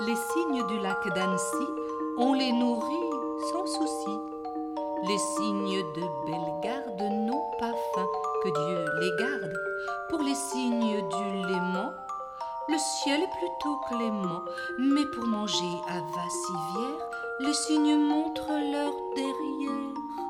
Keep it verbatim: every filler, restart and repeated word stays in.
Les cygnes du lac d'Annecy, on les nourrit sans souci. Les cygnes de Bellegarde n'ont pas faim, que Dieu les garde. Pour les cygnes du Léman, le ciel est plutôt clément. Mais pour manger à Vassivière, les cygnes montrent leur derrière.